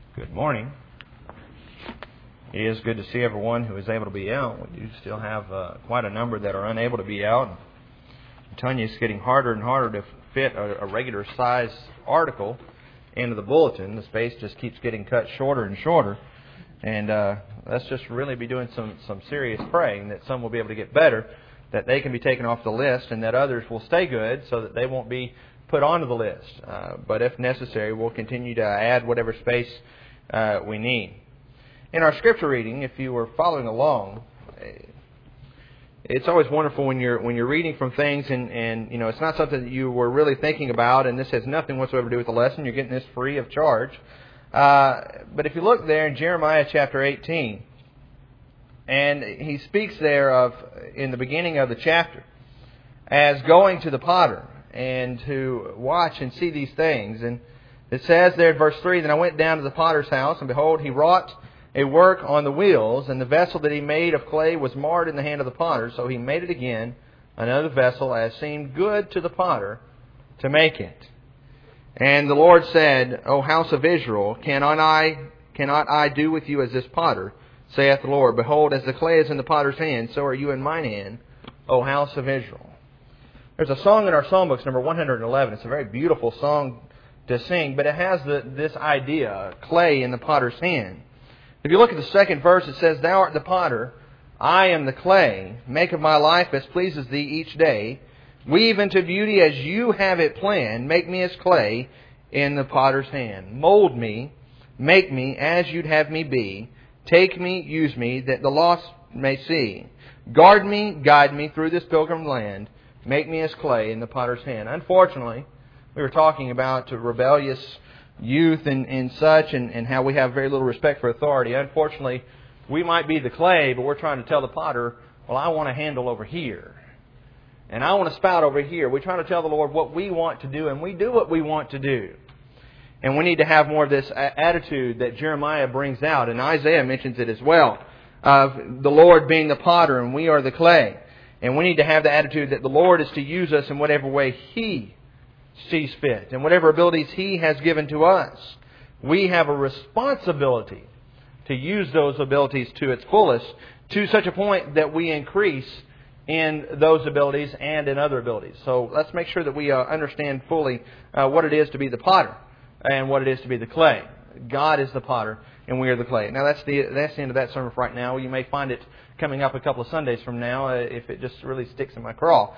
Good morning. It is good to see everyone who is able to be out. We do still have quite a number that are unable to be out. I'm telling you, it's getting harder and harder to fit a regular size article into the bulletin. The space just keeps getting cut shorter and shorter. And let's just really be doing some serious praying that some will be able to get better, that they can be taken off the list, and that others will stay good so that they won't be put onto the list. But if necessary, we'll continue to add whatever space we need. In our scripture reading, if you were following along, it's always wonderful when you're reading from things and you know it's not something that you were really thinking about, and this has nothing whatsoever to do with the lesson. You're getting this free of charge. But if you look there in Jeremiah chapter 18, and he speaks there of, in the beginning of the chapter, as going to the potter and to watch and see these things. And it says there in verse 3, Then I went down to the potter's house, and behold, he wrought a work on the wheels, and the vessel that he made of clay was marred in the hand of the potter. So he made it again, another vessel, as seemed good to the potter to make it. And the Lord said, O house of Israel, cannot I do with you as this potter, saith the Lord? Behold, as the clay is in the potter's hand, so are you in mine hand, O house of Israel. There's a song in our songbooks, number 111. It's a very beautiful song to sing, but it has this idea, clay in the potter's hand. If you look at the second verse, it says, Thou art the potter, I am the clay. Make of my life as pleases thee each day. Weave into beauty as you have it planned. Make me as clay in the potter's hand. Mold me, make me as you'd have me be. Take me, use me, that the lost may see. Guard me, guide me through this pilgrim land. Make me as clay in the potter's hand. Unfortunately, we were talking about rebellious youth and such, and how we have very little respect for authority. Unfortunately, we might be the clay, but we're trying to tell the potter, well, I want a handle over here. And I want a spout over here. We're trying to tell the Lord what we want to do, and we do what we want to do. And we need to have more of this attitude that Jeremiah brings out, and Isaiah mentions it as well, of the Lord being the potter and we are the clay. And we need to have the attitude that the Lord is to use us in whatever way He sees fit and whatever abilities He has given to us. We have a responsibility to use those abilities to its fullest, to such a point that we increase in those abilities and in other abilities. So let's make sure that we understand fully what it is to be the potter and what it is to be the clay. God is the potter and we are the clay. Now that's the end of that sermon for right now. You may find it coming up a couple of Sundays from now if it just really sticks in my craw.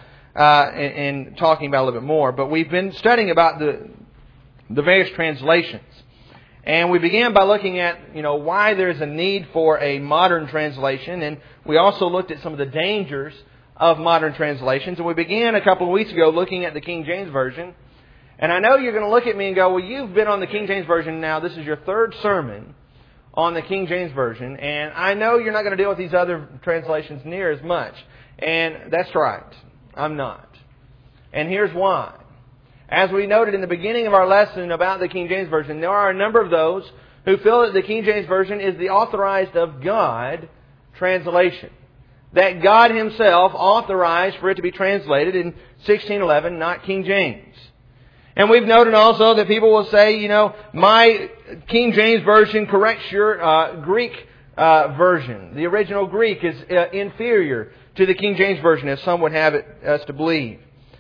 And talking about a little bit more. But we've been studying about the various translations. And we began by looking at, why there's a need for a modern translation. And we also looked at some of the dangers of modern translations. And we began a couple of weeks ago looking at the King James Version. And I know you're going to look at me and go, well, you've been on the King James Version now. This is your third sermon on the King James Version. And I know you're not going to deal with these other translations near as much. And that's right. I'm not. And here's why. As we noted in the beginning of our lesson about the King James Version, there are a number of those who feel that the King James Version is the authorized of God translation. That God Himself authorized for it to be translated in 1611, not King James. And we've noted also that people will say, my King James Version corrects your Greek version. The original Greek is inferior to the King James Version, as some would have us to believe.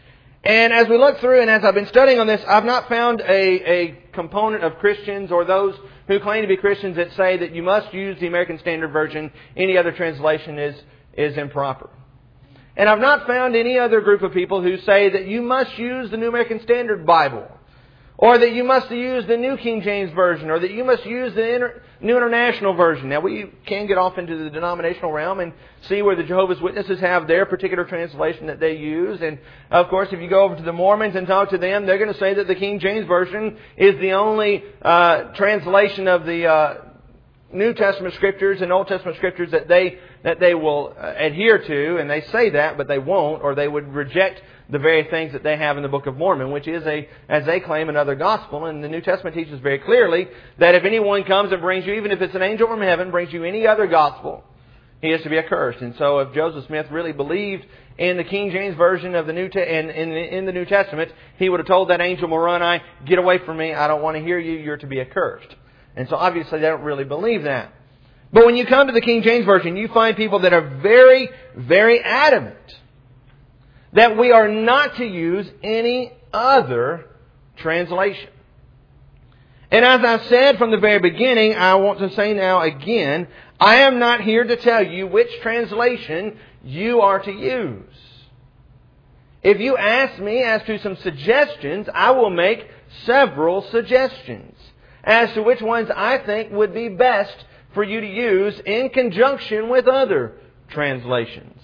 And as we look through, and as I've been studying on this, I've not found a component of Christians or those who claim to be Christians that say that you must use the American Standard Version. Any other translation is improper. And I've not found any other group of people who say that you must use the New American Standard Bible, or that you must use the New King James Version, or that you must use the New International Version. Now, we can get off into the denominational realm and see where the Jehovah's Witnesses have their particular translation that they use. And, of course, if you go over to the Mormons and talk to them, they're going to say that the King James Version is the only translation of the New Testament Scriptures and Old Testament Scriptures that they will adhere to. And they say that, but they won't, or they would reject the very things that they have in the Book of Mormon, which is, as they claim, another gospel. And the New Testament teaches very clearly that if anyone comes and brings you, even if it's an angel from heaven, brings you any other gospel, he is to be accursed. And so if Joseph Smith really believed in the King James Version of the in the New Testament, he would have told that angel Moroni, get away from me, I don't want to hear you, you're to be accursed. And so obviously they don't really believe that. But when you come to the King James Version, you find people that are very, very adamant that we are not to use any other translation. And as I said from the very beginning, I want to say now again, I am not here to tell you which translation you are to use. If you ask me as to some suggestions, I will make several suggestions as to which ones I think would be best for you to use in conjunction with other translations.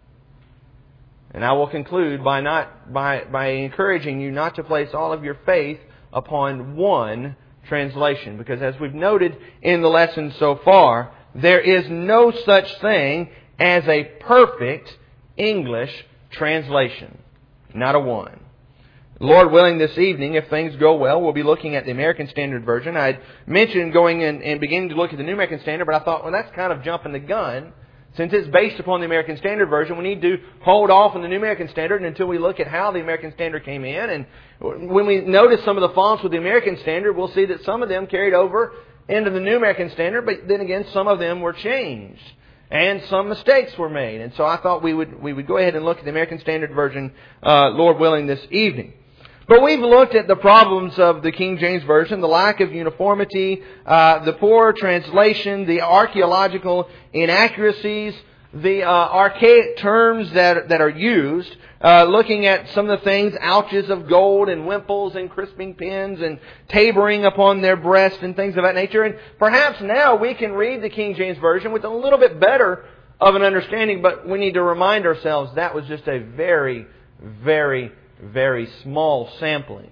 And I will conclude by encouraging you not to place all of your faith upon one translation. Because as we've noted in the lesson so far, there is no such thing as a perfect English translation. Not a one. Lord willing, this evening, if things go well, we'll be looking at the American Standard Version. I had mentioned going and beginning to look at the New American Standard, but I thought, well, that's kind of jumping the gun. Since it's based upon the American Standard Version, we need to hold off on the New American Standard until we look at how the American Standard came in. And when we notice some of the fonts with the American Standard, we'll see that some of them carried over into the New American Standard, but then again, some of them were changed. And some mistakes were made. And so I thought we would go ahead and look at the American Standard Version, Lord willing, this evening. But we've looked at the problems of the King James Version, the lack of uniformity, the poor translation, the archaeological inaccuracies, the archaic terms that are used, looking at some of the things, ouches of gold and wimples and crisping pins and tabering upon their breast and things of that nature. And perhaps now we can read the King James Version with a little bit better of an understanding, but we need to remind ourselves that was just a very, very, very small sampling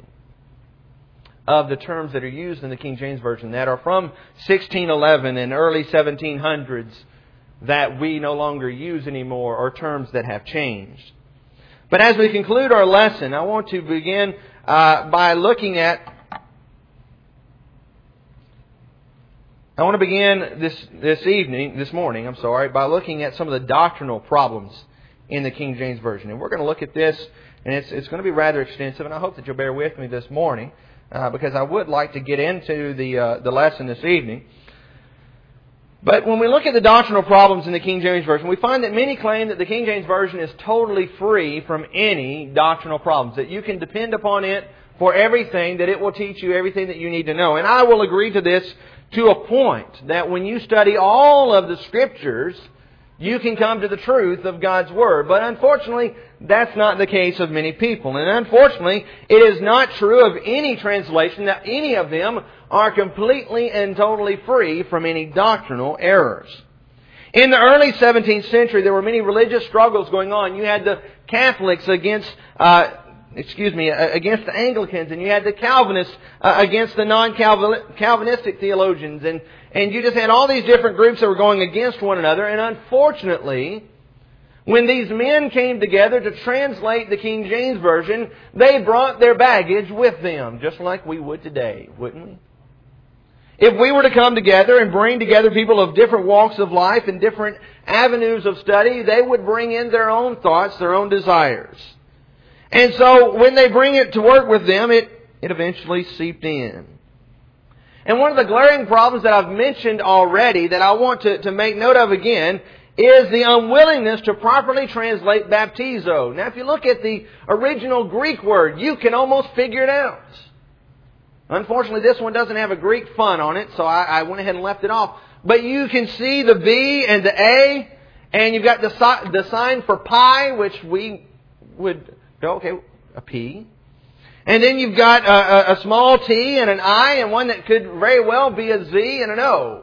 of the terms that are used in the King James Version that are from 1611 and early 1700s that we no longer use anymore, or terms that have changed. But as we conclude our lesson, I want to begin by looking at... I want to begin this morning, by looking at some of the doctrinal problems in the King James Version. And we're going to look at this, and it's going to be rather extensive, and I hope that you'll bear with me this morning, because I would like to get into the lesson this evening. But when we look at the doctrinal problems in the King James Version, we find that many claim that the King James Version is totally free from any doctrinal problems, that you can depend upon it for everything, that it will teach you everything that you need to know. And I will agree to this to a point, that when you study all of the Scriptures, you can come to the truth of God's Word. But unfortunately, that's not the case of many people. And unfortunately, it is not true of any translation that any of them are completely and totally free from any doctrinal errors. In the early 17th century, there were many religious struggles going on. You had the Catholics against the Anglicans, and you had the Calvinists against the non-Calvinistic theologians, and you just had all these different groups that were going against one another. And unfortunately, when these men came together to translate the King James Version, they brought their baggage with them, just like we would today, wouldn't we? If we were to come together and bring together people of different walks of life and different avenues of study, they would bring in their own thoughts, their own desires. And so when they bring it to work with them, it eventually seeped in. And one of the glaring problems that I've mentioned already that I want to make note of again is the unwillingness to properly translate baptizo. Now, if you look at the original Greek word, you can almost figure it out. Unfortunately, this one doesn't have a Greek font on it, so I went ahead and left it off. But you can see the B and the A, and you've got the sign for pi, which we would go, okay, a P. And then you've got a small T and an I, and one that could very well be a Z and an O.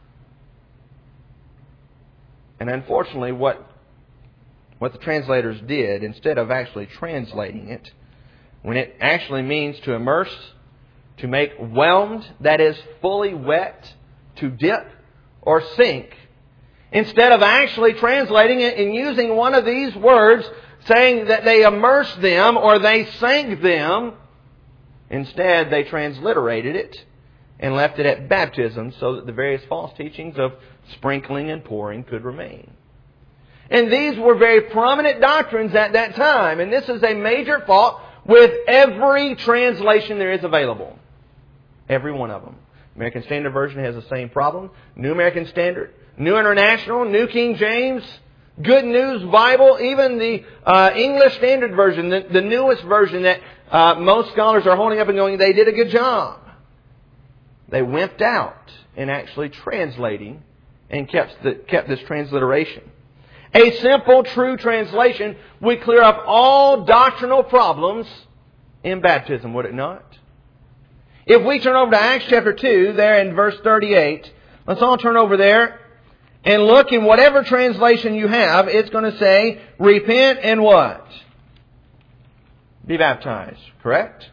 And unfortunately, what the translators did, instead of actually translating it, when it actually means to immerse, to make whelmed, that is fully wet, to dip or sink, instead of actually translating it and using one of these words, saying that they immersed them or they sank them, instead they transliterated it and left it at baptism so that the various false teachings of sprinkling and pouring could remain. And these were very prominent doctrines at that time. And this is a major fault with every translation there is available. Every one of them. American Standard Version has the same problem. New American Standard, New International, New King James, Good News Bible, even the English Standard Version, the newest version that most scholars are holding up and going, they did a good job. They wimped out in actually translating and kept this transliteration. A simple, true translation would clear up all doctrinal problems in baptism, would it not? If we turn over to Acts chapter 2, there in verse 38, let's all turn over there and look in whatever translation you have. It's going to say, repent and what? Be baptized. Correct?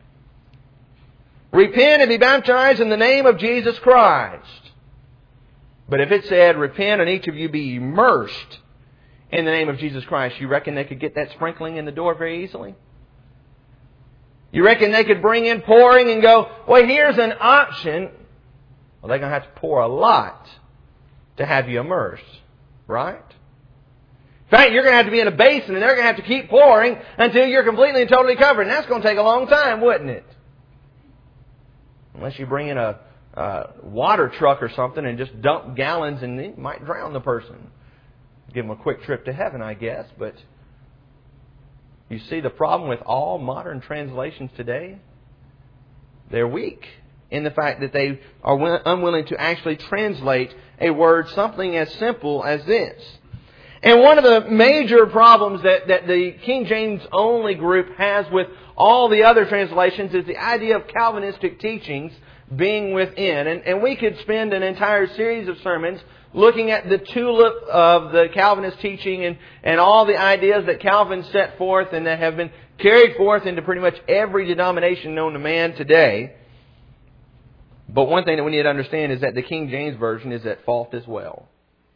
Repent and be baptized in the name of Jesus Christ. But if it said, repent and each of you be immersed in the name of Jesus Christ, you reckon they could get that sprinkling in the door very easily? You reckon they could bring in pouring and go, well, here's an option. Well, they're going to have to pour a lot to have you immersed. Right? In fact, you're going to have to be in a basin and they're going to have to keep pouring until you're completely and totally covered. And that's going to take a long time, wouldn't it? Unless you bring in a water truck or something and just dump gallons and it might drown the person. Give them a quick trip to heaven, I guess. But you see the problem with all modern translations today? They're weak in the fact that they are unwilling to actually translate a word, something as simple as this. And one of the major problems that the King James only group has with all the other translations is the idea of Calvinistic teachings being within. And we could spend an entire series of sermons looking at the tulip of the Calvinist teaching and all the ideas that Calvin set forth and that have been carried forth into pretty much every denomination known to man today. But one thing that we need to understand is that the King James Version is at fault as well.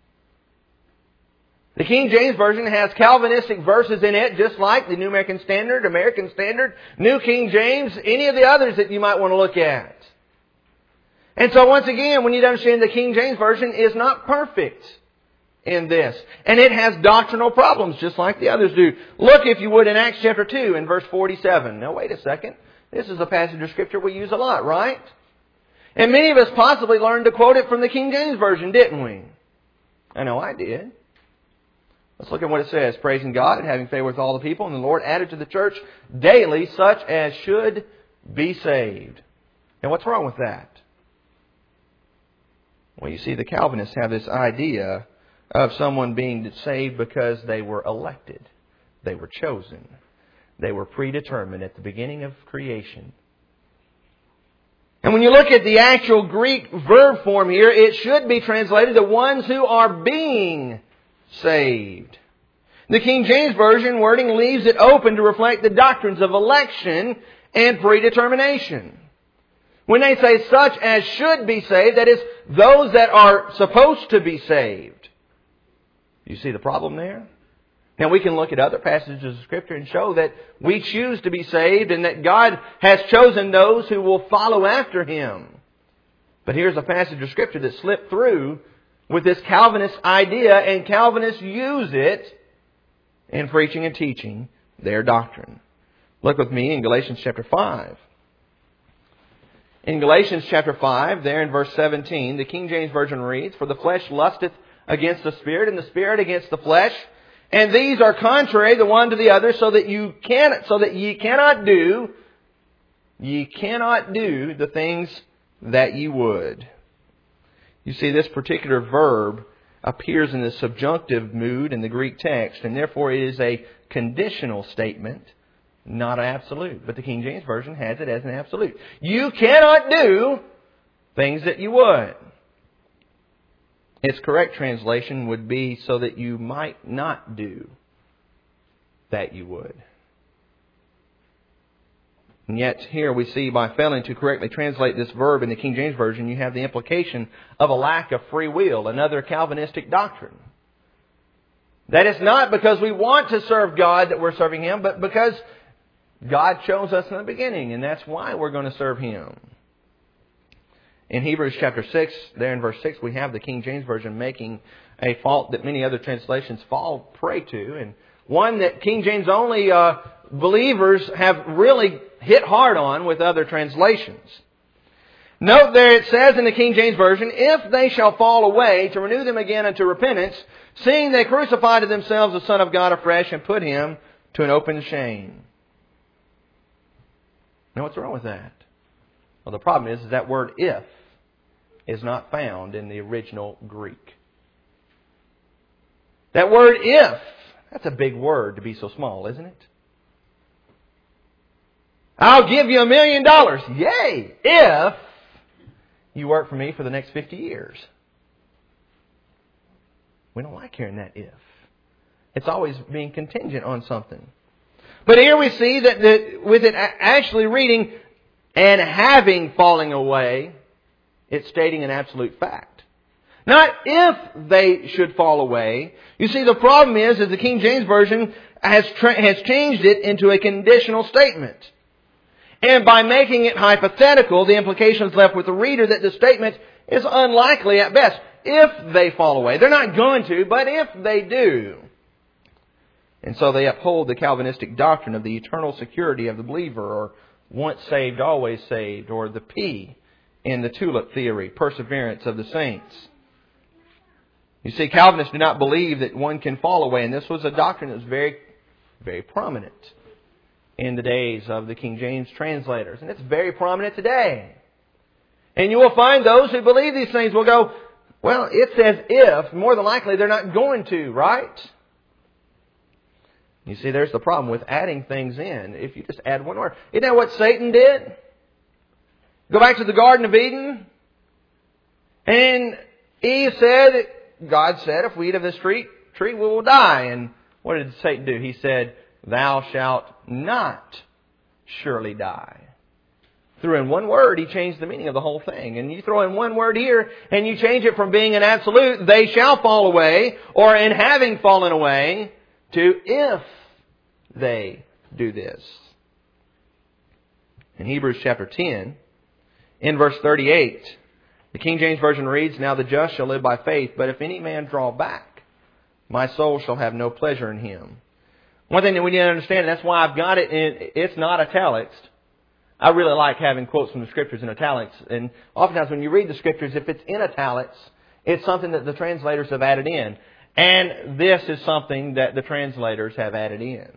The King James Version has Calvinistic verses in it, just like the New American Standard, American Standard, New King James, any of the others that you might want to look at. And so once again, we need to understand the King James Version is not perfect in this. And it has doctrinal problems, just like the others do. Look, if you would, in Acts chapter 2 in verse 47. Now wait a second. This is a passage of Scripture we use a lot, right? And many of us possibly learned to quote it from the King James Version, didn't we? I know I did. Let's look at what it says. Praising God and having favor with all the people, and the Lord added to the church daily such as should be saved. And what's wrong with that? Well, you see, the Calvinists have this idea of someone being saved because they were elected. They were chosen. They were predetermined at the beginning of creation. And when you look at the actual Greek verb form here, it should be translated the ones who are being saved. The King James Version wording leaves it open to reflect the doctrines of election and predetermination. When they say such as should be saved, that is, those that are supposed to be saved. You see the problem there? Now we can look at other passages of Scripture and show that we choose to be saved and that God has chosen those who will follow after Him. But here's a passage of Scripture that slipped through with this Calvinist idea, and Calvinists use it in preaching and teaching their doctrine. Look with me in Galatians chapter 5. In Galatians chapter 5, there in verse 17, the King James Version reads, "For the flesh lusteth against the Spirit, and the Spirit against the flesh. And these are contrary the one to the other, so that ye cannot do the things that ye would." You see, this particular verb appears in the subjunctive mood in the Greek text, and therefore it is a conditional statement, not an absolute. But the King James Version has it as an absolute. You cannot do things that you would. Its correct translation would be so that you might not do that you would. And yet here we see by failing to correctly translate this verb in the King James Version, you have the implication of a lack of free will, another Calvinistic doctrine. That it's not because we want to serve God that we're serving Him, but because God chose us in the beginning, and that's why we're going to serve Him. In Hebrews chapter 6, there in verse 6, we have the King James Version making a fault that many other translations fall prey to, and one that King James only believers have really hit hard on with other translations. Note there it says in the King James Version, if they shall fall away, to renew them again unto repentance, seeing they crucify to themselves the Son of God afresh and put Him to an open shame. Now what's wrong with that? Well, the problem is that word if is not found in the original Greek. That word if, that's a big word to be so small, isn't it? I'll give you $1 million. Yay! If you work for me for the next 50 years. We don't like hearing that if. It's always being contingent on something. But here we see that with it actually reading, and having falling away, it's stating an absolute fact. Not if they should fall away. You see, the problem is the King James Version has changed it into a conditional statement. And by making it hypothetical, the implication is left with the reader that the statement is unlikely at best. If they fall away. They're not going to, but if they do. And so they uphold the Calvinistic doctrine of the eternal security of the believer, or once saved, always saved, or the P in the tulip theory, perseverance of the saints. You see, Calvinists do not believe that one can fall away, and this was a doctrine that was very, very prominent in the days of the King James translators. And it's very prominent today. And you will find those who believe these things will go, well, it says if, more than likely they're not going to, right? You see, there's the problem with adding things in. If you just add one word. Isn't that what Satan did? Go back to the Garden of Eden. And Eve said, God said, if we eat of this tree, we will die. And what did Satan do? He said, thou shalt not surely die. Threw in one word, he changed the meaning of the whole thing. And you throw in one word here, and you change it from being an absolute, they shall fall away, or in having fallen away, to if they do this. In Hebrews chapter 10, in verse 38, the King James Version reads, now the just shall live by faith, but if any man draw back, my soul shall have no pleasure in him. One thing that we need to understand, and that's why I've got it in, it's not italics. I really like having quotes from the Scriptures in italics. And oftentimes when you read the Scriptures, if it's in italics, it's something that the translators have added in. And this is something that the translators have added in.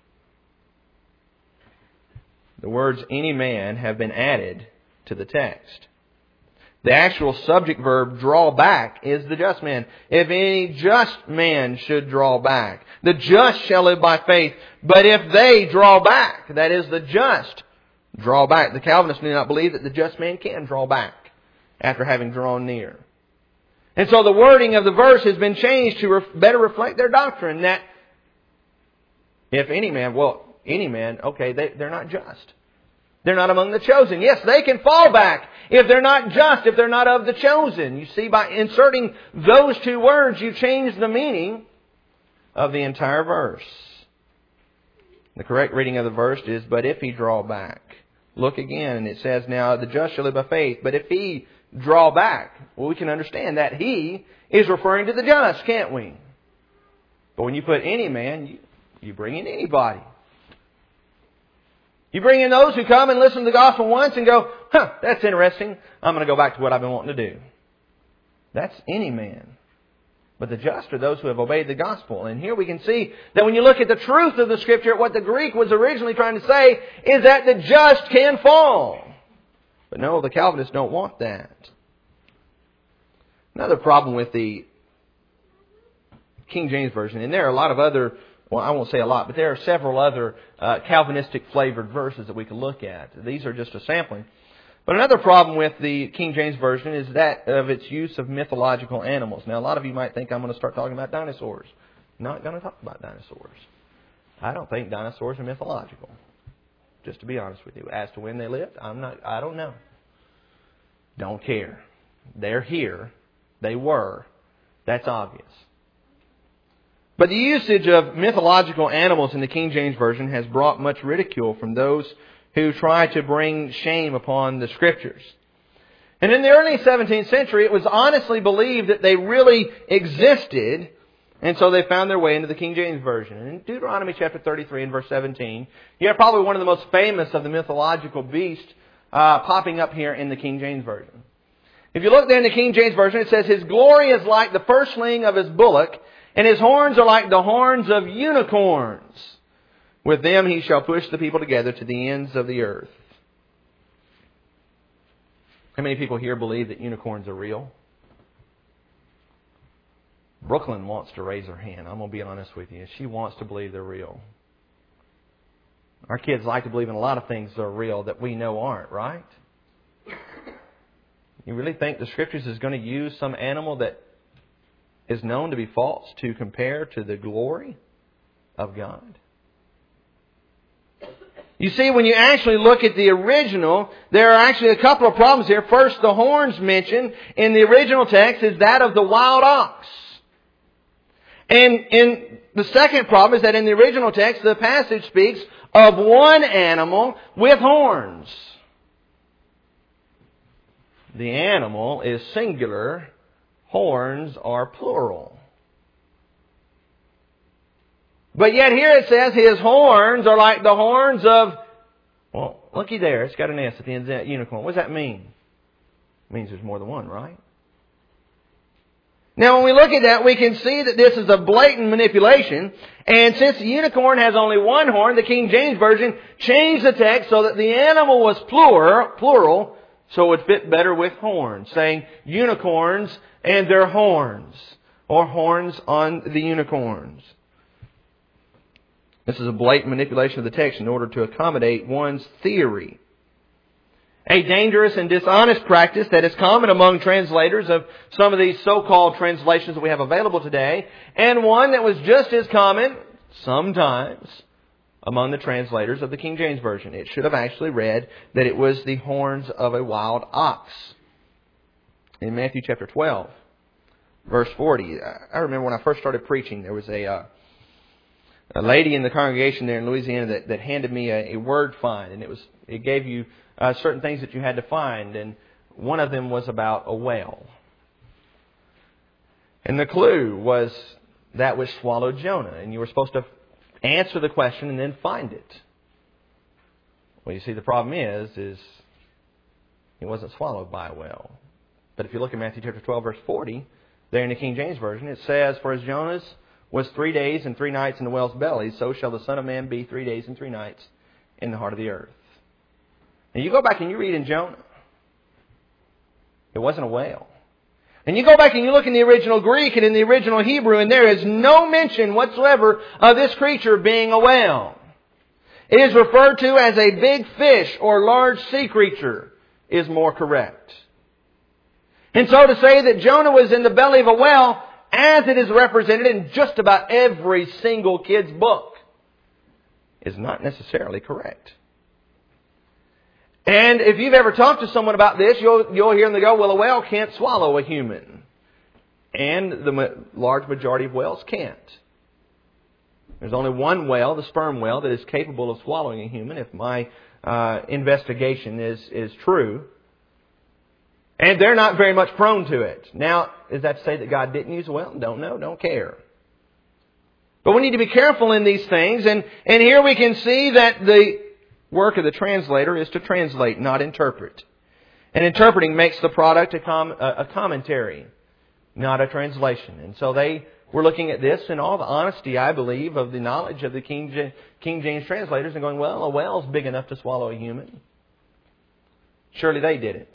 The words any man have been added to the text. The actual subject verb draw back is the just man. If any just man should draw back, the just shall live by faith. But if they draw back, that is the just draw back. The Calvinists do not believe that the just man can draw back after having drawn near. And so the wording of the verse has been changed to better reflect their doctrine that if any man, okay, they're not just. They're not among the chosen. Yes, they can fall back if they're not just, if they're not of the chosen. You see, by inserting those two words, you change the meaning of the entire verse. The correct reading of the verse is, but if he draw back. Look again, and it says, now the just shall live by faith. But if he draw back, well, we can understand that he is referring to the just, can't we? But when you put any man, you bring in anybody. You bring in those who come and listen to the gospel once and go, that's interesting. I'm going to go back to what I've been wanting to do. That's any man. But the just are those who have obeyed the gospel. And here we can see that when you look at the truth of the Scripture, what the Greek was originally trying to say is that the just can fall. But no, the Calvinists don't want that. Another problem with the King James Version, and there are a lot of other, well, I won't say a lot, but there are several other Calvinistic flavored verses that we can look at. These are just a sampling. But another problem with the King James Version is that of its use of mythological animals. Now, a lot of you might think I'm going to start talking about dinosaurs. I'm not going to talk about dinosaurs. I don't think dinosaurs are mythological. Just to be honest with you. As to when they lived, I don't know. Don't care. They're here. They were. That's obvious. But the usage of mythological animals in the King James Version has brought much ridicule from those who try to bring shame upon the Scriptures. And in the early 17th century, it was honestly believed that they really existed, and so they found their way into the King James Version. And in Deuteronomy chapter 33 and verse 17, you have probably one of the most famous of the mythological beasts popping up here in the King James Version. If you look there in the King James Version, it says, His glory is like the firstling of His bullock, and His horns are like the horns of unicorns. With them He shall push the people together to the ends of the earth. How many people here believe that unicorns are real? Brooklyn wants to raise her hand. I'm going to be honest with you. She wants to believe they're real. Our kids like to believe in a lot of things that are real that we know aren't, right? You really think the Scriptures is going to use some animal that is known to be false to compare to the glory of God? You see, when you actually look at the original, there are actually a couple of problems here. First, the horns mentioned in the original text is that of the wild ox. And the second problem is that in the original text, the passage speaks of one animal with horns. The animal is singular. Horns are plural. But yet here it says His horns are like the horns of, well, looky there. It's got an S at the end of that unicorn. What does that mean? It means there's more than one, right? Now when we look at that, we can see that this is a blatant manipulation. And since the unicorn has only one horn, the King James Version changed the text so that the animal was plural, so it would fit better with horns, saying unicorns and their horns, or horns on the unicorns. This is a blatant manipulation of the text in order to accommodate one's theory. A dangerous and dishonest practice that is common among translators of some of these so-called translations that we have available today, and one that was just as common, sometimes, among the translators of the King James Version. It should have actually read that it was the horns of a wild ox. In Matthew chapter 12, verse 40, I remember when I first started preaching, there was a lady in the congregation there in Louisiana that handed me a word find, and it gave you certain things that you had to find, and one of them was about a whale. And the clue was that which swallowed Jonah, and you were supposed to answer the question and then find it. Well, you see, the problem is he wasn't swallowed by a whale. But if you look at Matthew chapter 12, verse 40, there in the King James Version, it says, For as Jonas was 3 days and 3 nights in the whale's belly, so shall the Son of Man be 3 days and 3 nights in the heart of the earth. And you go back and you read in Jonah, it wasn't a whale. And you go back and you look in the original Greek and in the original Hebrew, and there is no mention whatsoever of this creature being a whale. It is referred to as a big fish or large sea creature is more correct. And so to say that Jonah was in the belly of a whale, as it is represented in just about every single kid's book, is not necessarily correct. And if you've ever talked to someone about this, you'll hear them go, well, a whale can't swallow a human. And the large majority of whales can't. There's only one whale, the sperm whale, that is capable of swallowing a human, if my investigation is true. And they're not very much prone to it. Now, is that to say that God didn't use a whale? Don't know, don't care. But we need to be careful in these things. And here we can see that the work of the translator is to translate, not interpret. And interpreting makes the product a commentary, not a translation. And so they were looking at this in all the honesty, I believe, of the knowledge of the King James translators and going, well, a whale's big enough to swallow a human. Surely they didn't.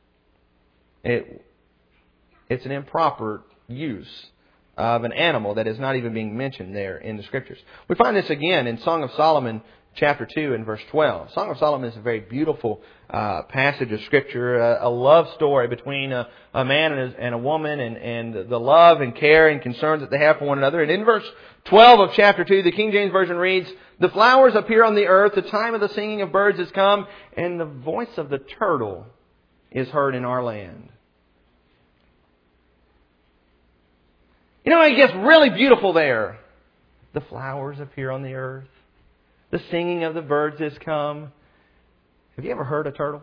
It's an improper use of an animal that is not even being mentioned there in the Scriptures. We find this again in Song of Solomon, chapter 2 and verse 12. Song of Solomon is a very beautiful passage of Scripture, a love story between a man and a woman, and the love and care and concern that they have for one another. And in verse 12 of chapter 2, the King James Version reads, The flowers appear on the earth, the time of the singing of birds has come, and the voice of the turtle is heard in our land. You know, it gets really beautiful there. The flowers appear on the earth. The singing of the birds has come. Have you ever heard a turtle?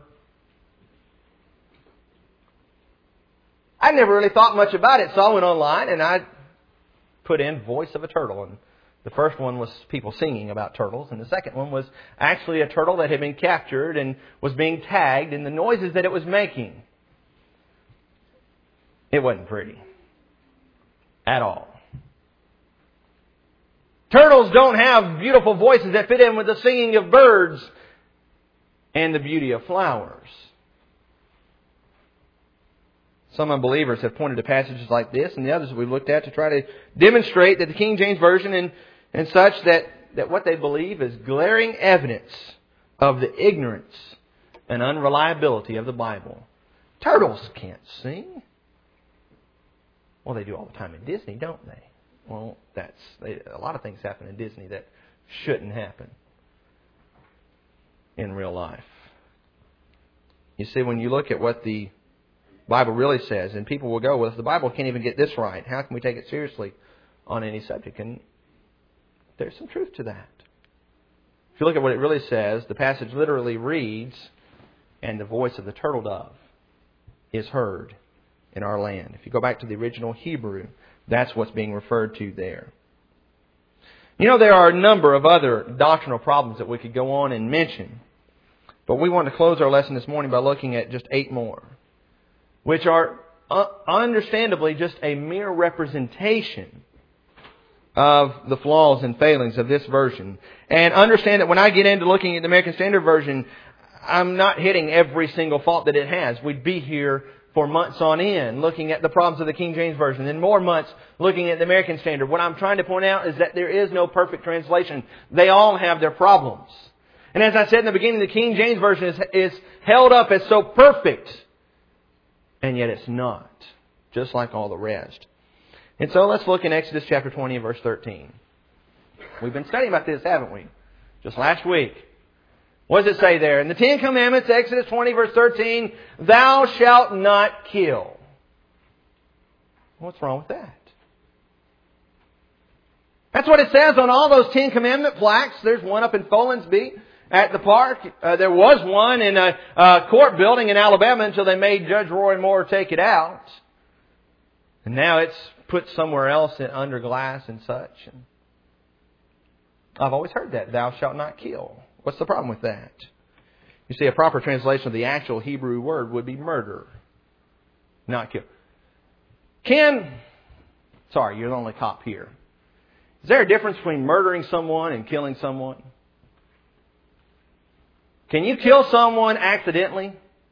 I never really thought much about it, so I went online and I put in voice of a turtle. And The first one was people singing about turtles, and the second one was actually a turtle that had been captured and was being tagged, and the noises that it was making. It wasn't pretty. At all. Turtles don't have beautiful voices that fit in with the singing of birds and the beauty of flowers. Some unbelievers have pointed to passages like this and the others that we've looked at to try to demonstrate that the King James Version and such that what they believe is glaring evidence of the ignorance and unreliability of the Bible. Turtles can't sing. Well, they do all the time in Disney, don't they? Well, a lot of things happen in Disney that shouldn't happen in real life. You see, when you look at what the Bible really says, and people will go, well, if the Bible can't even get this right, how can we take it seriously on any subject? And there's some truth to that. If you look at what it really says, the passage literally reads, and the voice of the turtle dove is heard in our land. If you go back to the original Hebrew, that's what's being referred to there. You know, there are a number of other doctrinal problems that we could go on and mention. But we want to close our lesson this morning by looking at just 8 more, which are understandably just a mere representation of the flaws and failings of this version. And understand that when I get into looking at the American Standard Version, I'm not hitting every single fault that it has. We'd be here for months on end looking at the problems of the King James Version, and more months looking at the American Standard. What I'm trying to point out is that there is no perfect translation. They all have their problems. And as I said in the beginning, the King James Version is held up as so perfect, and yet it's not, just like all the rest. And so let's look in Exodus chapter 20 and verse 13. We've been studying about this, haven't we? Just last week. What does it say there? In the 10 Commandments, Exodus 20 verse 13, thou shalt not kill. What's wrong with that? That's what it says on all those 10 Commandment plaques. There's one up in Folensby at the park. There was one in a court building in Alabama until they made Judge Roy Moore take it out. And now it's put somewhere else under glass and such. And I've always heard that, thou shalt not kill. What's the problem with that? You see, a proper translation of the actual Hebrew word would be murder, not kill. Sorry, you're the only cop here. Is there a difference between murdering someone and killing someone? Can you kill someone accidentally?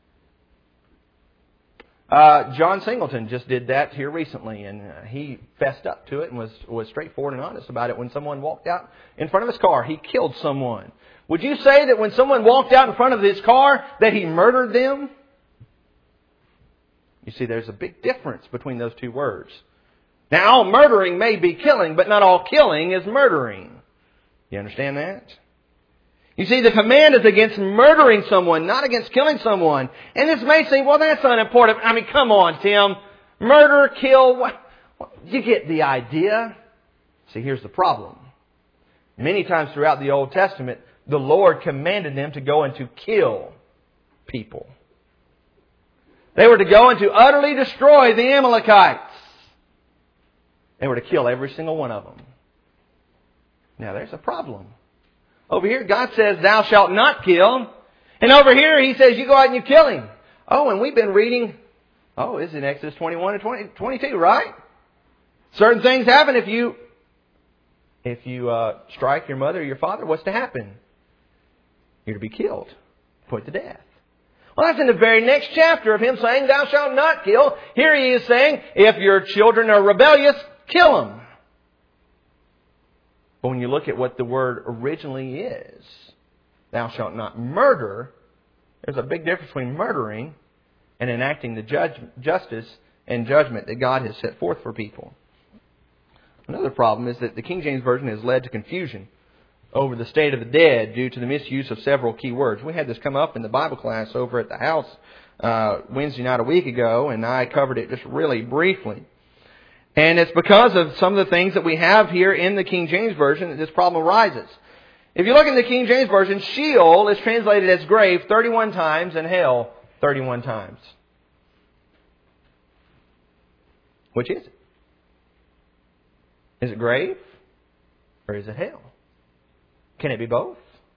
John Singleton just did that here recently, and he fessed up to it and was straightforward and honest about it. When someone walked out in front of his car, he killed someone. Would you say that when someone walked out in front of his car that he murdered them? You see, there's a big difference between those two words. Now, all murdering may be killing, but not all killing is murdering. You understand that? You see, the command is against murdering someone, not against killing someone. And this may seem, well, that's unimportant. I mean, come on, Tim. Murder, kill, what? You get the idea. See, here's the problem. Many times throughout the Old Testament, the Lord commanded them to go and to kill people. They were to go and to utterly destroy the Amalekites. They were to kill every single one of them. Now, there's a problem. Over here, God says, thou shalt not kill. And over here, He says, you go out and you kill him. Oh, and we've been reading, it's in Exodus 21 and 22, right? Certain things happen if you strike your mother or your father. What's to happen? You're to be killed, put to death. Well, that's in the very next chapter of Him saying, thou shalt not kill. Here He is saying, if your children are rebellious, kill them. But when you look at what the word originally is, thou shalt not murder, there's a big difference between murdering and enacting the justice and judgment that God has set forth for people. Another problem is that the King James Version has led to confusion over the state of the dead due to the misuse of several key words. We had this come up in the Bible class over at the house Wednesday night a week ago, and I covered it just really briefly. And it's because of some of the things that we have here in the King James Version that this problem arises. If you look in the King James Version, Sheol is translated as grave 31 times and hell 31 times. Which is it? Is it grave? Or is it hell? Can it be both?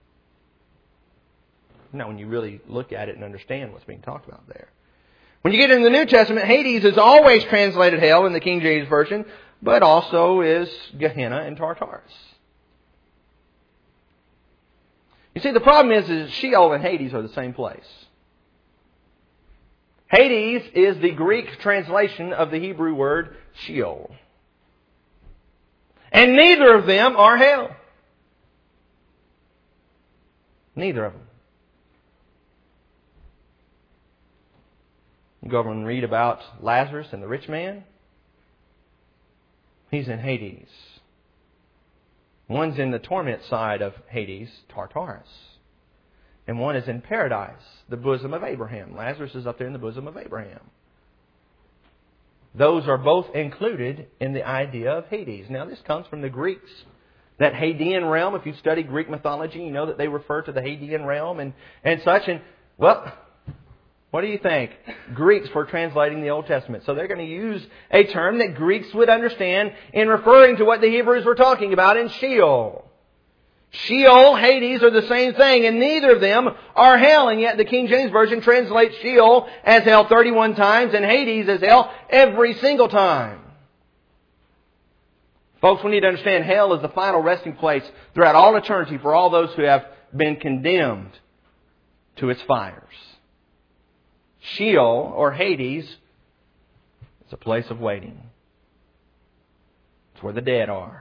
Not when you really look at it and understand what's being talked about there. When you get into the New Testament, Hades is always translated hell in the King James Version, but also is Gehenna and Tartarus. You see, the problem is Sheol and Hades are the same place. Hades is the Greek translation of the Hebrew word Sheol. And neither of them are hell. Neither of them. You go over and read about Lazarus and the rich man. He's in Hades. One's in the torment side of Hades, Tartarus. And one is in paradise, the bosom of Abraham. Lazarus is up there in the bosom of Abraham. Those are both included in the idea of Hades. Now, this comes from the Greeks. That Hadean realm, if you study Greek mythology, you know that they refer to the Hadean realm and such. And, well, what do you think? Greeks were translating the Old Testament. So they're going to use a term that Greeks would understand in referring to what the Hebrews were talking about in Sheol. Sheol, Hades are the same thing, and neither of them are hell. And yet the King James Version translates Sheol as hell 31 times and Hades as hell every single time. Folks, we need to understand hell is the final resting place throughout all eternity for all those who have been condemned to its fires. Sheol, or Hades, is a place of waiting. It's where the dead are.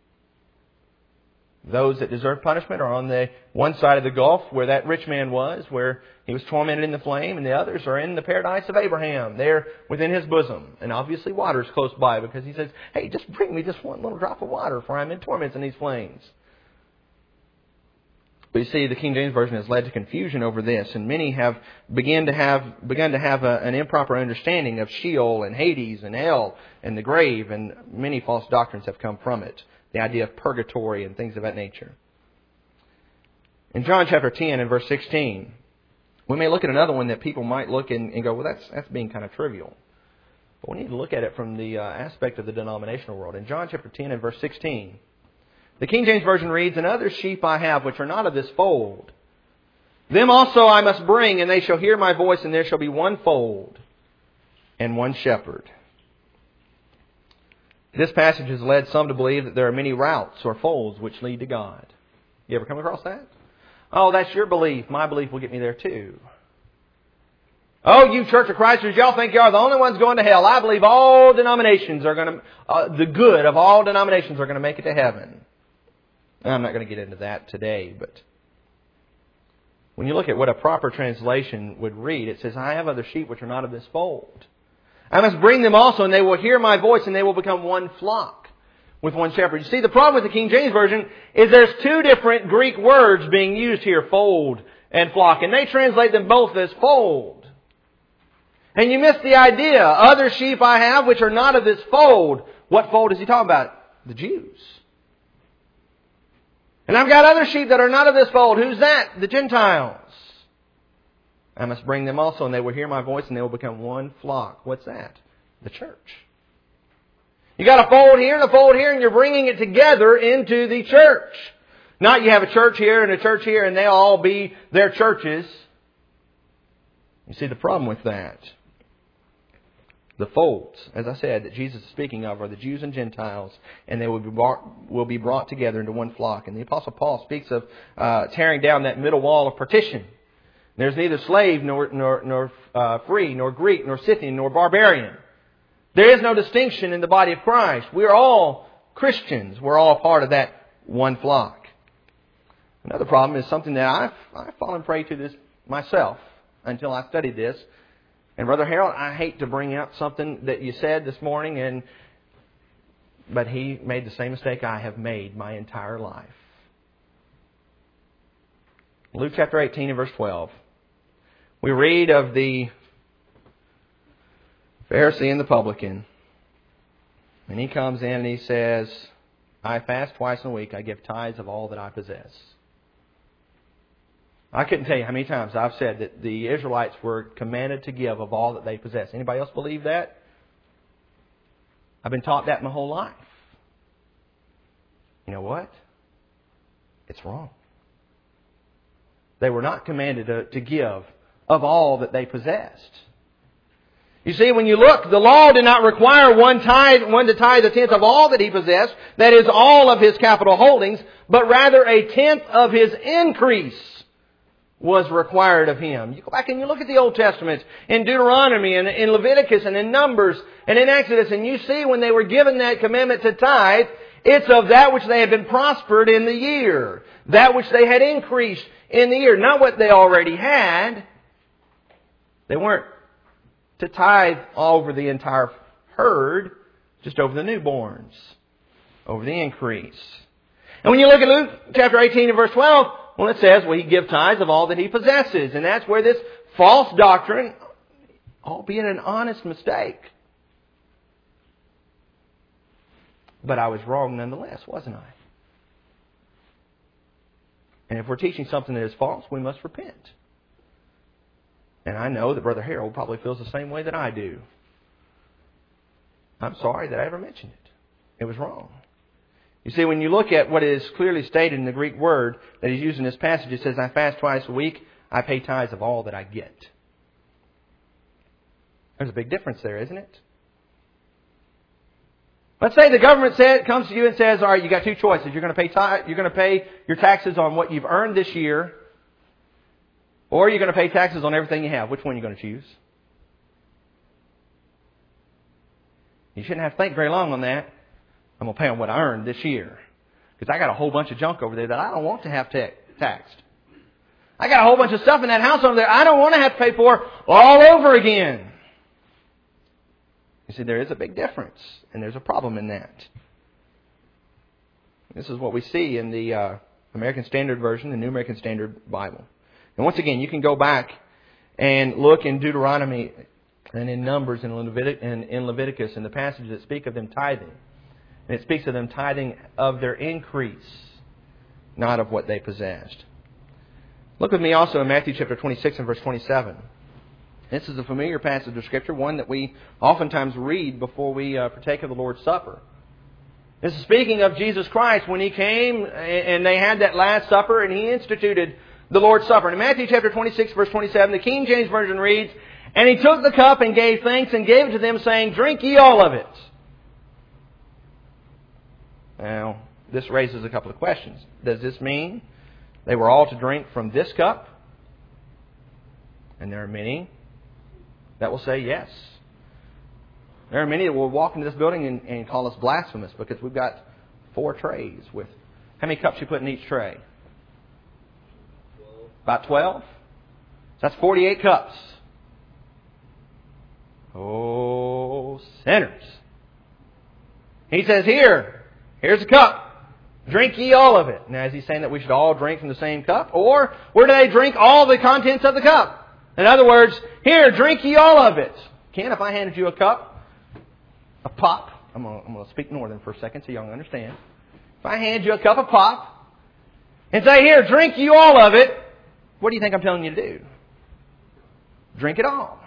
Those that deserve punishment are on the one side of the gulf where that rich man was, where he was tormented in the flame, and the others are in the paradise of Abraham, there within his bosom. And obviously water is close by because he says, hey, just bring me just one little drop of water for I'm in torments in these flames. But you see, the King James Version has led to confusion over this, and many have begun to have an improper understanding of Sheol and Hades and hell and the grave, and many false doctrines have come from it. The idea of purgatory and things of that nature. In John chapter 10 and verse 16, we may look at another one that people might look and go, well, that's being kind of trivial. But we need to look at it from the aspect of the denominational world. In John chapter 10 and verse 16, the King James Version reads, "And other sheep I have which are not of this fold. Them also I must bring, and they shall hear my voice, and there shall be one fold and one shepherd." This passage has led some to believe that there are many routes or folds which lead to God. You ever come across that? Oh, that's your belief. My belief will get me there too. Oh, you Church of Christers, y'all think you are the only ones going to hell. I believe all denominations are going to, the good of all denominations are going to make it to heaven. I'm not going to get into that today, but when you look at what a proper translation would read, it says, I have other sheep which are not of this fold. I must bring them also, and they will hear my voice, and they will become one flock with one shepherd. You see, the problem with the King James Version is there's two different Greek words being used here, fold and flock, and they translate them both as fold. And you miss the idea. Other sheep I have which are not of this fold. What fold is he talking about? The Jews. And I've got other sheep that are not of this fold. Who's that? The Gentiles. I must bring them also, and they will hear my voice, and they will become one flock. What's that? The church. You got a fold here and a fold here, and you're bringing it together into the church. Not you have a church here and a church here, and they'll all be their churches. You see the problem with that. The folds, as I said, that Jesus is speaking of are the Jews and Gentiles, and they will be brought together into one flock. And the Apostle Paul speaks of tearing down that middle wall of partition. There's neither slave nor free, nor Greek, nor Scythian, nor barbarian. There is no distinction in the body of Christ. We're all Christians. We're all part of that one flock. Another problem is something that I've fallen prey to this myself until I studied this. And Brother Harold, I hate to bring out something that you said this morning, but he made the same mistake I have made my entire life. Luke chapter 18 and verse 12. We read of the Pharisee and the publican. And he comes in and he says, I fast twice a week. I give tithes of all that I possess. I couldn't tell you how many times I've said that the Israelites were commanded to give of all that they possess. Anybody else believe that? I've been taught that my whole life. You know what? It's wrong. They were not commanded to give of all that they possessed. You see, when you look, the law did not require one to tithe a tenth of all that he possessed, that is, all of his capital holdings, but rather a tenth of his increase was required of him. You go back and you look at the Old Testament, in Deuteronomy, and in Leviticus, and in Numbers, and in Exodus, and you see when they were given that commandment to tithe, it's of that which they had been prospered in the year, that which they had increased in the year, not what they already had. They weren't to tithe over the entire herd, just over the newborns, over the increase. And when you look at Luke chapter 18 and verse 12, well, it says, well, he give tithes of all that he possesses. And that's where this false doctrine, albeit an honest mistake, but I was wrong nonetheless, wasn't I? And if we're teaching something that is false, we must repent. And I know that Brother Harold probably feels the same way that I do. I'm sorry that I ever mentioned it. It was wrong. You see, when you look at what is clearly stated in the Greek word that is used in this passage, it says, I fast twice a week, I pay tithes of all that I get. There's a big difference there, isn't it? Let's say the government comes to you and says, all right, you got two choices. You're going to pay your taxes on what you've earned this year, or you're going to pay taxes on everything you have. Which one are you going to choose? You shouldn't have to think very long on that. I'm going to pay on what I earned this year. Because I got a whole bunch of junk over there that I don't want to have taxed. I got a whole bunch of stuff in that house over there I don't want to have to pay for all over again. You see, there is a big difference. And there's a problem in that. This is what we see in the American Standard Version, the New American Standard Bible. And once again, you can go back and look in Deuteronomy and in Numbers and in Leviticus in the passages that speak of them tithing. And it speaks of them tithing of their increase, not of what they possessed. Look with me also in Matthew chapter 26 and verse 27. This is a familiar passage of Scripture, one that we oftentimes read before we partake of the Lord's Supper. This is speaking of Jesus Christ when He came and they had that Last Supper and He instituted the Lord's Supper. And in Matthew chapter 26, verse 27, the King James Version reads, And He took the cup and gave thanks and gave it to them, saying, Drink ye all of it. Now, this raises a couple of questions. Does this mean they were all to drink from this cup? And there are many that will say yes. There are many that will walk into this building and call us blasphemous because we've got 4 trays with... How many cups you put in each tray? About 12? That's 48 cups. Oh, sinners. He says, here's a cup. Drink ye all of it. Now, is he saying that we should all drink from the same cup? Or where do they drink all the contents of the cup? In other words, here, drink ye all of it. Ken, if I handed you a cup, a pop, I'm going to speak northern for a second so y'all understand. If I hand you a cup of pop and say, here, drink you all of it, what do you think I'm telling you to do? Drink it all.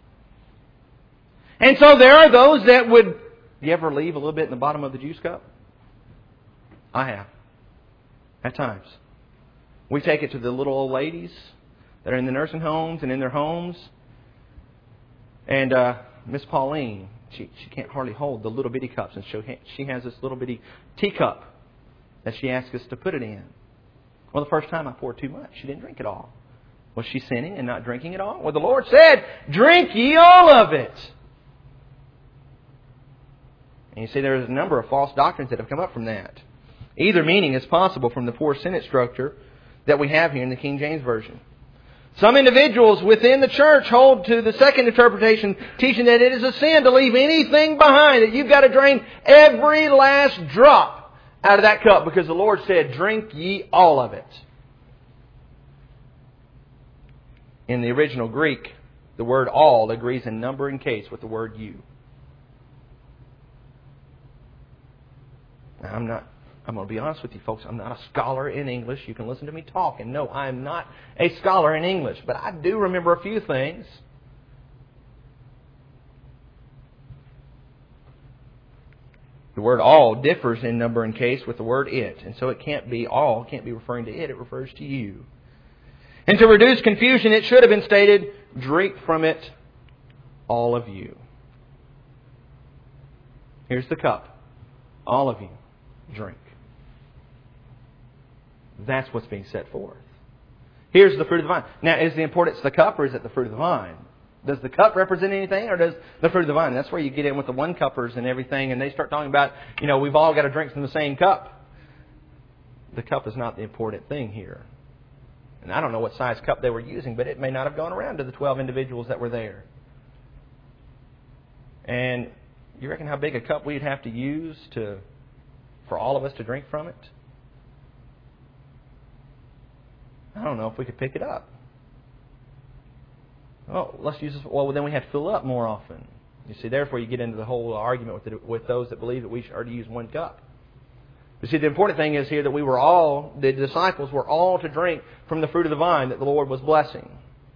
And so there are those that would... You ever leave a little bit in the bottom of the juice cup? I have. At times. We take it to the little old ladies that are in the nursing homes and in their homes. And Miss Pauline, she can't hardly hold the little bitty cups. And she has this little bitty teacup that she asks us to put it in. Well, the first time I poured too much. She didn't drink it all. Was she sinning and not drinking it all? Well, the Lord said, drink ye all of it. And you see, there's a number of false doctrines that have come up from that. Either meaning is possible from the poor sentence structure that we have here in the King James Version. Some individuals within the church hold to the second interpretation, teaching that it is a sin to leave anything behind, that you've got to drain every last drop out of that cup because the Lord said, drink ye all of it. In the original Greek, the word all agrees in number and case with the word you. Now, I'm going to be honest with you folks, I'm not a scholar in English. You can listen to me talk and no, I'm not a scholar in English. But I do remember a few things. The word all differs in number and case with the word it. And so it can't be all, it can't be referring to it refers to you. And to reduce confusion, it should have been stated, drink from it, all of you. Here's the cup. All of you, drink. That's what's being set forth. Here's the fruit of the vine. Now, is the importance the cup or is it the fruit of the vine? Does the cup represent anything or does the fruit of the vine? That's where you get in with the one-cuppers and everything, and they start talking about, we've all got to drink from the same cup. The cup is not the important thing here. And I don't know what size cup they were using, but it may not have gone around to the 12 individuals that were there. And you reckon how big a cup we'd have to use for all of us to drink from it? I don't know if we could pick it up. Oh, let's use this. Well, then we have to fill up more often. You see, therefore you get into the whole argument with those that believe that we are to use one cup. But see, the important thing is here that the disciples were all to drink from the fruit of the vine that the Lord was blessing.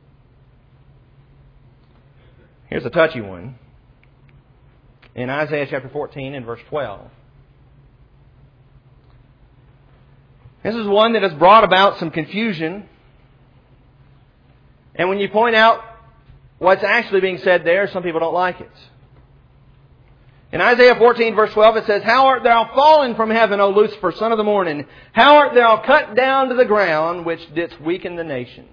Here's a touchy one. In Isaiah chapter 14 and verse 12. This is one that has brought about some confusion. And when you point out what's actually being said there, some people don't like it. In Isaiah 14 verse 12 it says, How art thou fallen from heaven, O Lucifer, son of the morning? How art thou cut down to the ground, which didst weaken the nations?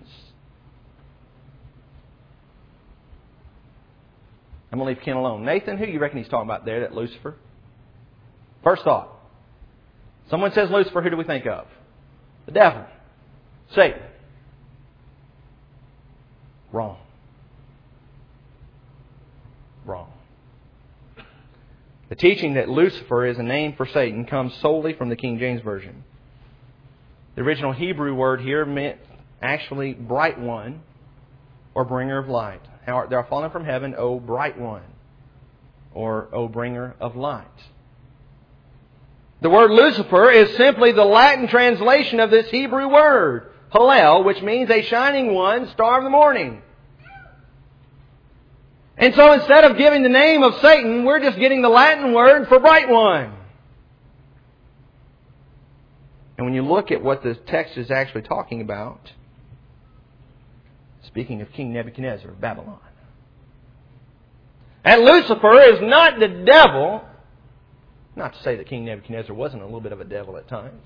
I'm going to leave Ken alone. Nathan, who do you reckon he's talking about there, that Lucifer? First thought. Someone says Lucifer, who do we think of? The devil. Satan. Wrong. Wrong. The teaching that Lucifer is a name for Satan comes solely from the King James Version. The original Hebrew word here meant actually bright one or bringer of light. How art thou fallen from heaven, O bright one, or O bringer of light. The word Lucifer is simply the Latin translation of this Hebrew word, Hallel, which means a shining one, star of the morning. And so instead of giving the name of Satan, we're just getting the Latin word for bright one. And when you look at what the text is actually talking about, speaking of King Nebuchadnezzar of Babylon, and Lucifer is not the devil. Not to say that King Nebuchadnezzar wasn't a little bit of a devil at times.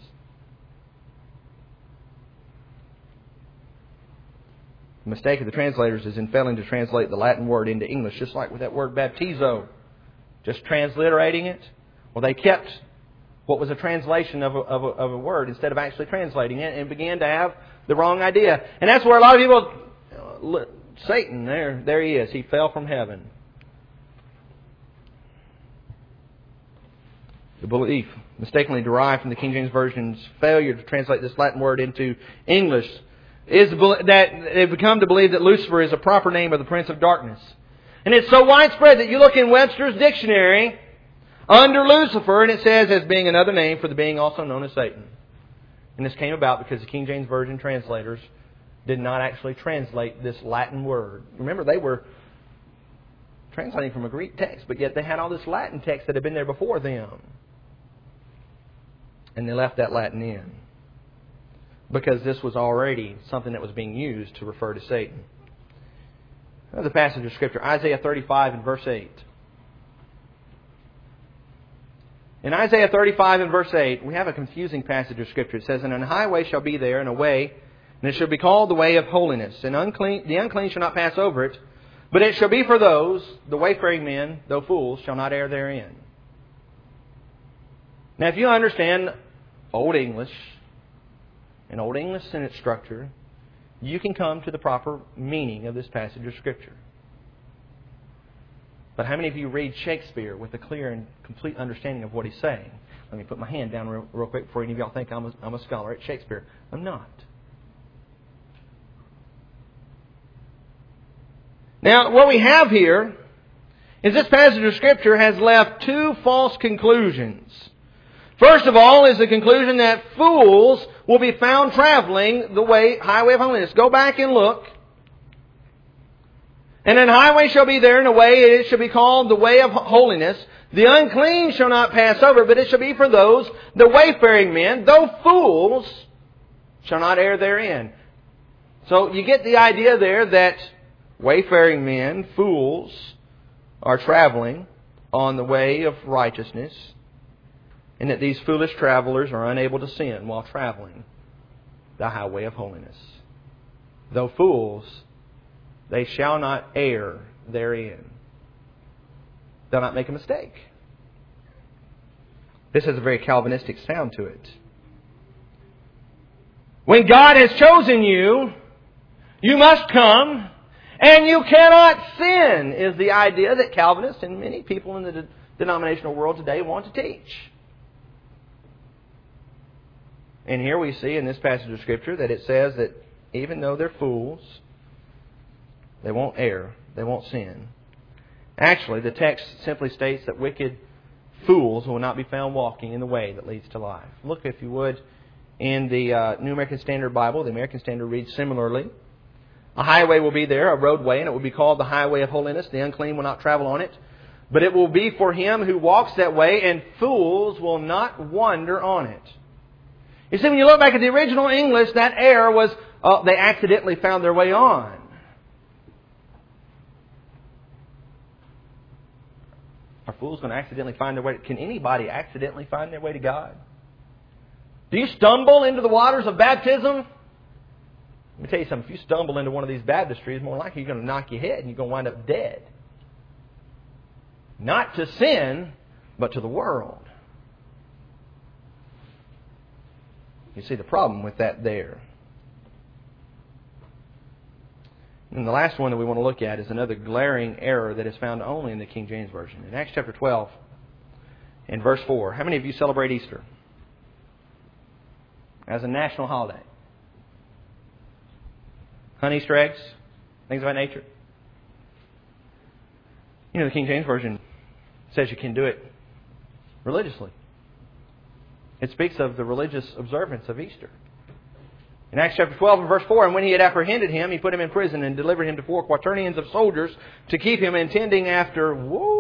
The mistake of the translators is in failing to translate the Latin word into English, just like with that word baptizo. Just transliterating it. Well, they kept what was a translation of a word instead of actually translating it and began to have the wrong idea. And that's where a lot of people... Satan, there he is. He fell from heaven. The belief mistakenly derived from the King James Version's failure to translate this Latin word into English is that they've become to believe that Lucifer is a proper name of the Prince of Darkness. And it's so widespread that you look in Webster's dictionary under Lucifer and it says as being another name for the being also known as Satan. And this came about because the King James Version translators did not actually translate this Latin word. Remember, they were translating from a Greek text, but yet they had all this Latin text that had been there before them. And they left that Latin in. Because this was already something that was being used to refer to Satan. Another passage of Scripture, Isaiah 35 and verse 8. In Isaiah 35 and verse 8, we have a confusing passage of Scripture. It says, And an highway shall be there, and a way, and it shall be called the way of holiness. And the unclean shall not pass over it, but it shall be for those, the wayfaring men, though fools, shall not err therein. Now, if you understand Old English, and Old English sentence structure, you can come to the proper meaning of this passage of Scripture. But how many of you read Shakespeare with a clear and complete understanding of what he's saying? Let me put my hand down real quick before any of y'all think I'm a scholar at Shakespeare. I'm not. Now, what we have here is this passage of Scripture has left two false conclusions. First of all is the conclusion that fools will be found traveling the highway of holiness. Go back and look. And an highway shall be there in a way, it shall be called the way of holiness. The unclean shall not pass over, but it shall be for those, the wayfaring men, though fools, shall not err therein. So you get the idea there that wayfaring men, fools, are traveling on the way of righteousness, and that these foolish travelers are unable to sin while traveling the highway of holiness. Though fools, they shall not err therein. They'll not make a mistake. This has a very Calvinistic sound to it. When God has chosen you, you must come, and you cannot sin, is the idea that Calvinists and many people in the denominational world today want to teach. And here we see in this passage of Scripture that it says that even though they're fools, they won't err, they won't sin. Actually, the text simply states that wicked fools will not be found walking in the way that leads to life. Look, if you would, in the New American Standard Bible. The American Standard reads similarly. A highway will be there, a roadway, and it will be called the highway of holiness. The unclean will not travel on it. But it will be for him who walks that way, and fools will not wander on it. You see, when you look back at the original English, that error was they accidentally found their way on. Are fools going to accidentally find their way? Can anybody accidentally find their way to God? Do you stumble into the waters of baptism? Let me tell you something. If you stumble into one of these baptistries, more likely you're going to knock your head and you're going to wind up dead. Not to sin, but to the world. You see the problem with that there. And the last one that we want to look at is another glaring error that is found only in the King James Version. In Acts chapter 12, in verse 4, how many of you celebrate Easter as a national holiday? Hunt Easter eggs? Things of that nature? You know, the King James Version says you can do it religiously. It speaks of the religious observance of Easter. In Acts chapter 12 and verse 4, and when he had apprehended him, he put him in prison and delivered him to 4 quaternions of soldiers to keep him, intending after,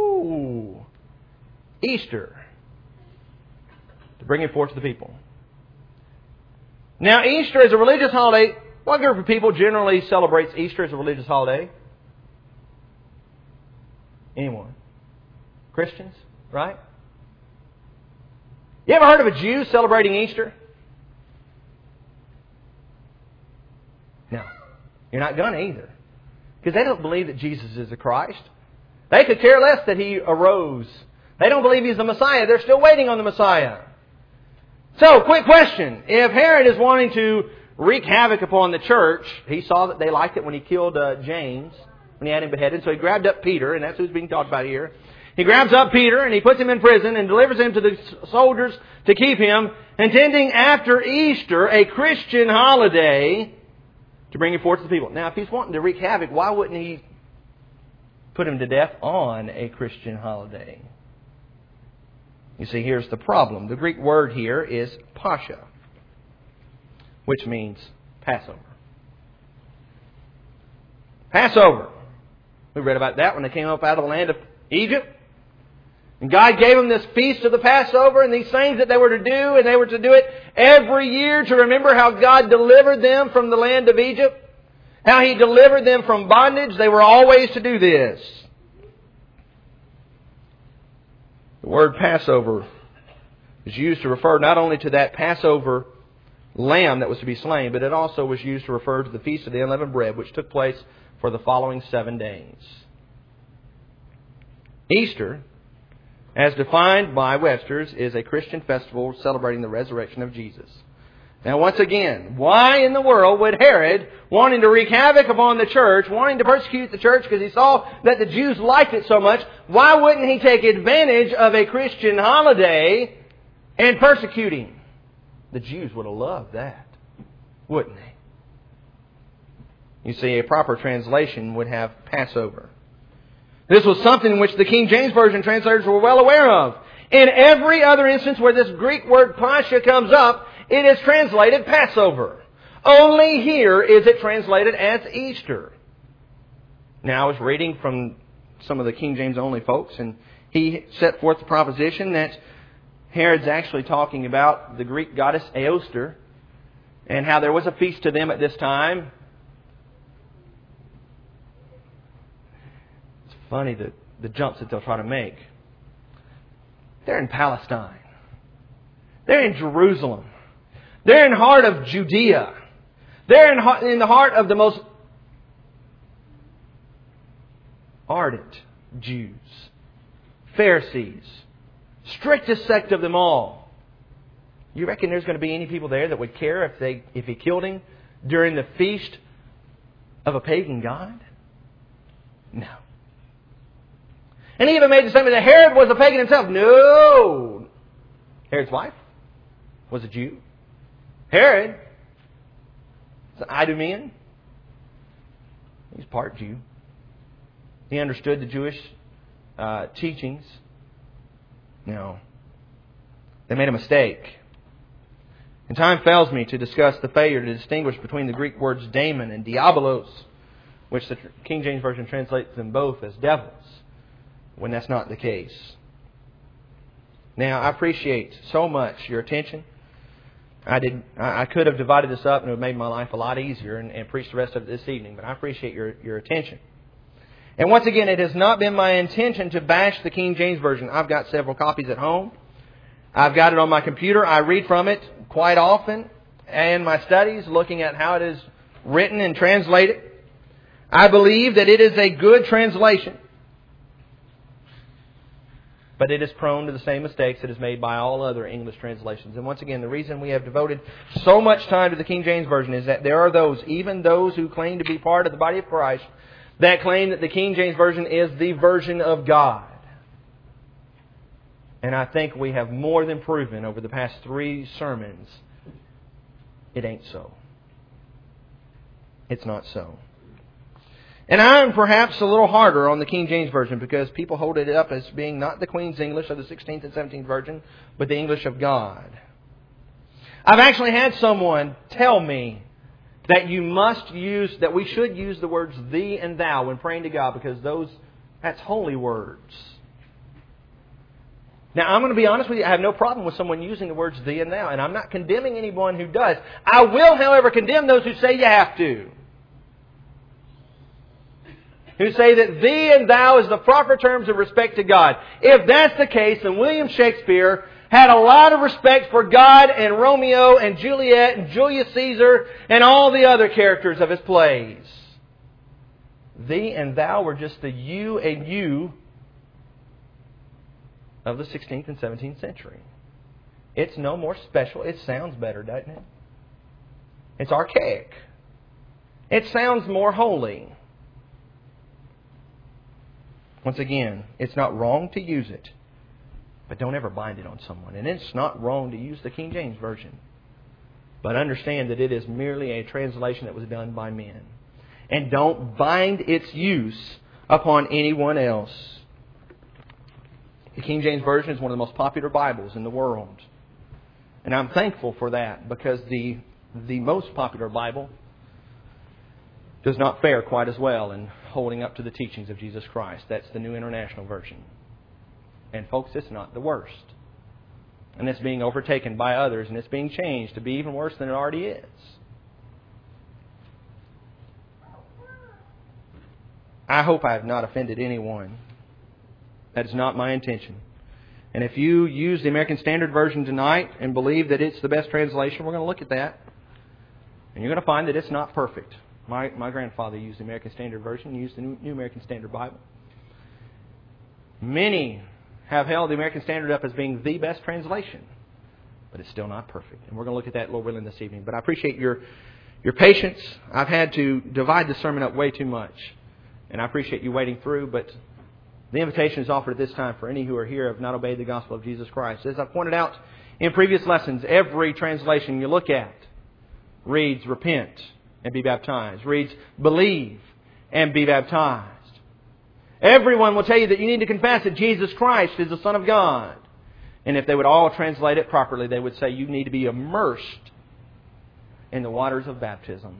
Easter, to bring him forth to the people. Now, Easter is a religious holiday. What group of people generally celebrates Easter as a religious holiday? Anyone? Christians, right? You ever heard of a Jew celebrating Easter? No. You're not going to either. Because they don't believe that Jesus is the Christ. They could care less that He arose. They don't believe He's the Messiah. They're still waiting on the Messiah. So, quick question. If Herod is wanting to wreak havoc upon the church, he saw that they liked it when he killed James, when he had him beheaded. So he grabbed up Peter, and that's who's being talked about here. He grabs up Peter and he puts him in prison and delivers him to the soldiers to keep him, intending after Easter, a Christian holiday, to bring him forth to the people. Now, if he's wanting to wreak havoc, why wouldn't he put him to death on a Christian holiday? You see, here's the problem. The Greek word here is Pascha, which means Passover. Passover. We read about that when they came up out of the land of Egypt. And God gave them this feast of the Passover and these things that they were to do, and they were to do it every year to remember how God delivered them from the land of Egypt, how He delivered them from bondage. They were always to do this. The word Passover is used to refer not only to that Passover lamb that was to be slain, but it also was used to refer to the Feast of the Unleavened Bread, which took place for the following 7 days. Easter, as defined by Webster's, is a Christian festival celebrating the resurrection of Jesus. Now, once again, why in the world would Herod, wanting to wreak havoc upon the church, wanting to persecute the church because he saw that the Jews liked it so much, why wouldn't he take advantage of a Christian holiday and persecute him? The Jews would have loved that, wouldn't they? You see, a proper translation would have Passover. This was something which the King James Version translators were well aware of. In every other instance where this Greek word Pascha comes up, it is translated Passover. Only here is it translated as Easter. Now, I was reading from some of the King James only folks, and he set forth the proposition that Herod's actually talking about the Greek goddess Eostre and how there was a feast to them at this time. It's funny the jumps that they'll try to make. They're in Palestine. They're in Jerusalem. They're in the heart of Judea. They're in the heart of the most ardent Jews, Pharisees, strictest sect of them all. You reckon there's going to be any people there that would care if he killed him during the feast of a pagan god? No. And he even made the statement that Herod was a pagan himself. No! Herod's wife was a Jew. Herod is an Idumean. He's part Jew. He understood the Jewish teachings. No. They made a mistake. And time fails me to discuss the failure to distinguish between the Greek words daemon and diabolos, which the King James Version translates them both as devils, when that's not the case. Now, I appreciate so much your attention. I could have divided this up and it would have made my life a lot easier and preached the rest of it this evening, but I appreciate your attention. And once again, it has not been my intention to bash the King James Version. I've got several copies at home. I've got it on my computer. I read from it quite often in my studies, looking at how it is written and translated. I believe that it is a good translation. But it is prone to the same mistakes that is made by all other English translations. And once again, the reason we have devoted so much time to the King James Version is that there are those, even those who claim to be part of the body of Christ, that claim that the King James Version is the version of God. And I think we have more than proven over the past 3 sermons, it ain't so. It's not so. And I'm perhaps a little harder on the King James Version because people hold it up as being not the Queen's English of the 16th and 17th version, but the English of God. I've actually had someone tell me that that we should use the words thee and thou when praying to God because that's holy words. Now, I'm going to be honest with you, I have no problem with someone using the words thee and thou, and I'm not condemning anyone who does. I will, however, condemn those who say you have to. Who say that thee and thou is the proper terms of respect to God. If that's the case, then William Shakespeare had a lot of respect for God and Romeo and Juliet and Julius Caesar and all the other characters of his plays. Thee and thou were just the you and you of the 16th and 17th century. It's no more special. It sounds better, doesn't it? It's archaic. It sounds more holy. Once again, it's not wrong to use it, but don't ever bind it on someone. And it's not wrong to use the King James Version, but understand that it is merely a translation that was done by men. And don't bind its use upon anyone else. The King James Version is one of the most popular Bibles in the world. And I'm thankful for that because the most popular Bible does not fare quite as well in holding up to the teachings of Jesus Christ. That's the New International Version. And folks, it's not the worst. And it's being overtaken by others, and it's being changed to be even worse than it already is. I hope I have not offended anyone. That is not my intention. And if you use the American Standard Version tonight and believe that it's the best translation, we're going to look at that. And you're going to find that it's not perfect. My grandfather used the American Standard Version, used the New American Standard Bible. Many have held the American Standard up as being the best translation, but it's still not perfect. And we're going to look at that, Lord willing, this evening. But I appreciate your patience. I've had to divide the sermon up way too much, and I appreciate you waiting through, but the invitation is offered at this time for any who are here who have not obeyed the gospel of Jesus Christ. As I pointed out in previous lessons, every translation you look at reads repent and be baptized. Reads believe and be baptized. Everyone will tell you that you need to confess that Jesus Christ is the Son of God. And if they would all translate it properly, they would say you need to be immersed in the waters of baptism.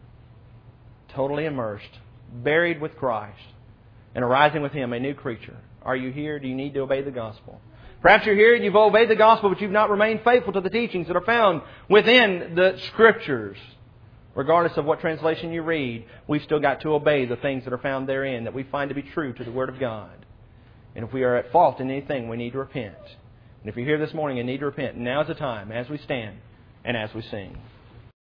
Totally immersed. Buried with Christ. And arising with Him a new creature. Are you here? Do you need to obey the gospel? Perhaps you're here and you've obeyed the gospel, but you've not remained faithful to the teachings that are found within the Scriptures. Regardless of what translation you read, we've still got to obey the things that are found therein that we find to be true to the Word of God. And if we are at fault in anything, we need to repent. And if you're here this morning and need to repent, now's the time as we stand and as we sing.